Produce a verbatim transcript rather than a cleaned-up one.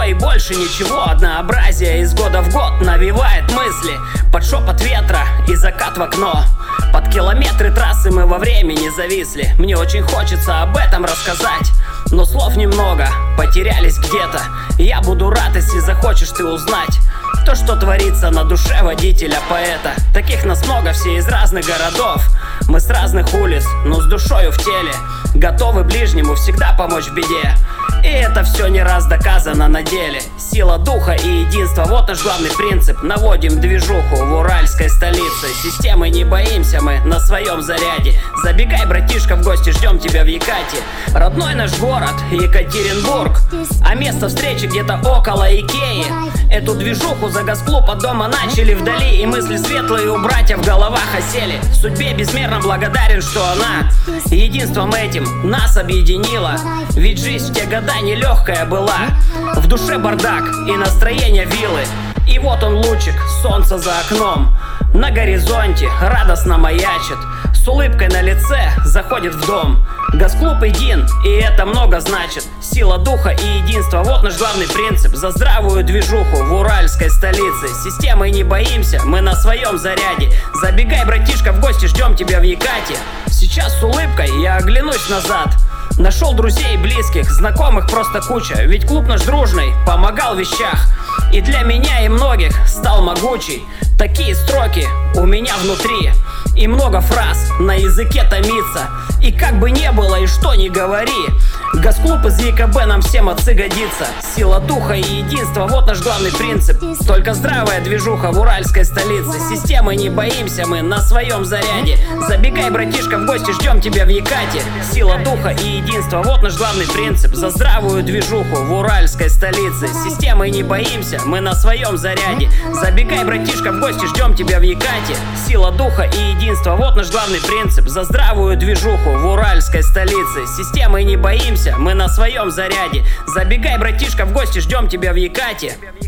и больше ничего. Однообразие из года в год навевает мысли под шепот ветра и закат в окно. Под километры трассы мы во времени зависли. Мне очень хочется об этом рассказать, но слов немного, потерялись где-то. Я буду рад, если захочешь ты узнать то, что творится на душе водителя-поэта. Таких нас много, все из разных городов. Мы с разных улиц, но с душою в теле. Готовы ближнему всегда помочь в беде. И это все не раз доказано на деле. Сила духа и единства, вот наш главный принцип. Наводим движуху в уральской столице. Системы не боимся мы на своем заряде. Забегай, братишка, в гости, ждем тебя в Екате. Родной наш город Екатеринбург, а место встречи где-то около Икеи. Эту движуху за газклуб от дома начали вдали, и мысли светлые у братьев в головах осели. Судьбе безмерно благодарен, что она единством этим нас объединила. Ведь жизнь в те года нелегкая была. В душе бардак и настроение вилы. И вот он лучик солнца за окном. На горизонте радостно маячит. С улыбкой на лице заходит в дом. Газклуб един, и это много значит. Сила духа и единства, вот наш главный принцип. За здравую движуху в уральской столице. Системой не боимся, мы на своем заряде. Забегай, братишка, в гости, ждем тебя в Екате. Сейчас с улыбкой я оглянусь назад. Нашел друзей и близких, знакомых просто куча. Ведь клуб наш дружный помогал в вещах. И для меня и многих стал могучий. Такие строки у меня внутри, и много фраз на языке томится. И как бы не было и что ни говори, газклуб из ЕКБ нам всем отцы годится. Сила духа и единства, вот наш главный принцип. Только здравая движуха в уральской столице. Системы не боимся мы на своем заряде. Забегай, братишка, в гости, ждем тебя в Екате. Сила духа и единства, вот наш главный принцип. За здравую движуху в уральской столице. Системы не боимся мы на своем заряде. Забегай, братишка, в гости, ждем тебя в Екате. Сила духа и единства, вот наш главный принцип. За здравую движуху в уральской столице. Системы не боимся мы на своем заряде. Забегай, братишка, в гости, ждем тебя в Екате.